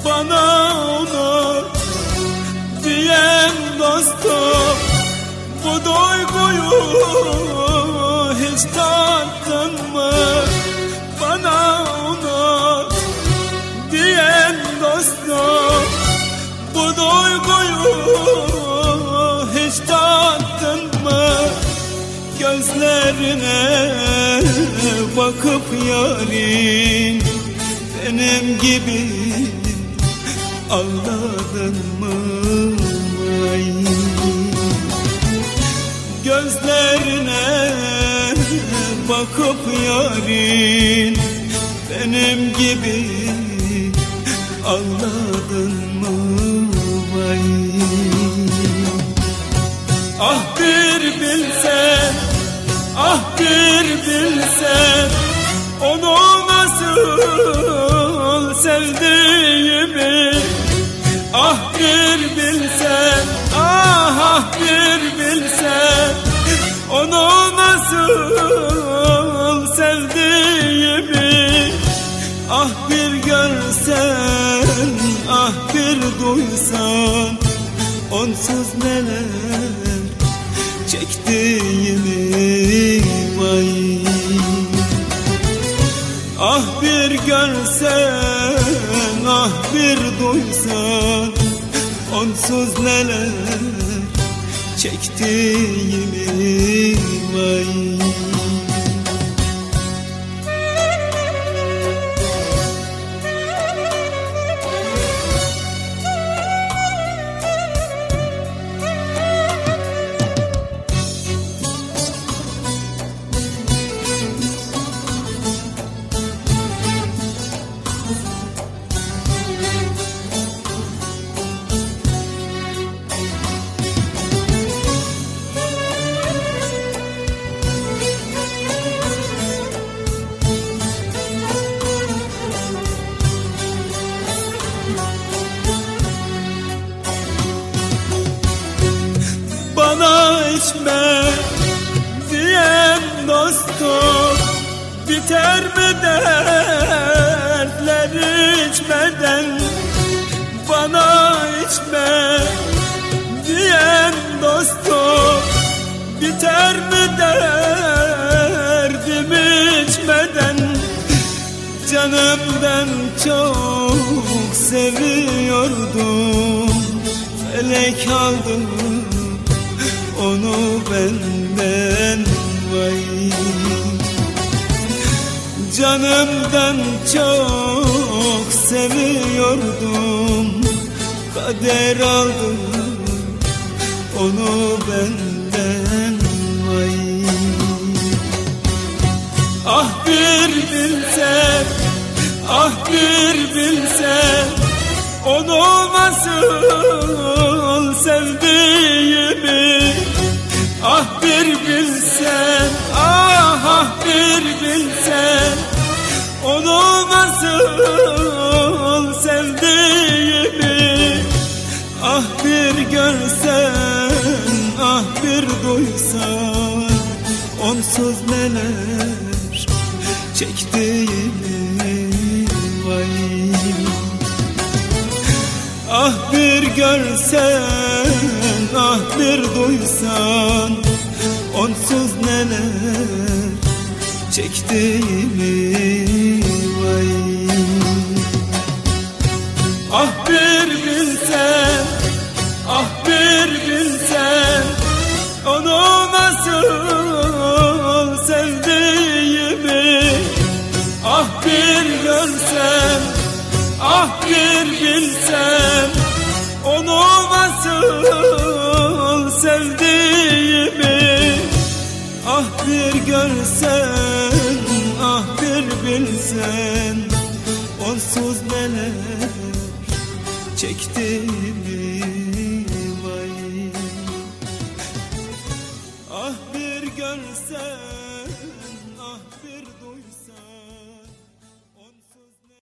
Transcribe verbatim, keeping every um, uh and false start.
bana unut diyen dostum, bu duyguyu hiç tattın mı? Bana unut diyen dostum, bu duyguyu hiç tattın mı? Gözlerine bakıp yarim benim gibi ağladın mı? Ay. Gözlerine bakıp yarim benim gibi ağladın mı? Ay. Ah bir bilsen, ah bir bilsen onu nasıl sevdiğimi. Ah bir bilsen, ah ah bir bilsen onu nasıl sevdiğimi. Ah bir görsen, ah bir duysan onsuz neler çektiğimi. Vay. Ah bir görsen, ah bir duysan onsuz neler çektiğimi. Vay. Bana içme diyen dostum, biter mi dertler içmeden? Bana içme diyen dostum, biter mi derdim içmeden? Canımdan çok seviyordum, felek aldı onu benden. Vay. Canımdan çok seviyordum, kader aldı onu benden. Vay. Ah bir bilsen, ah bir bilsen onu nasıl sevdiğimi. Ah bir bilsen, ah ah bir bilsen onu nasıl sevdiğimi. Ah bir görsen, ah bir duysan onsuz neler çektiğimi. Vay. Ah bir görsen, ah bir duysan onsuz neler çektiğimi. Vay. Ah bir bilsen, ah bir bilsen onu nasıl sevdiğimi. Ah bir görsen, ah bir bilsen onu nasıl sevdiğimi. Ah bir görsen, ah bir bilsen onsuz neler çektiğimi. Vay. Ah bir görsen, ah bir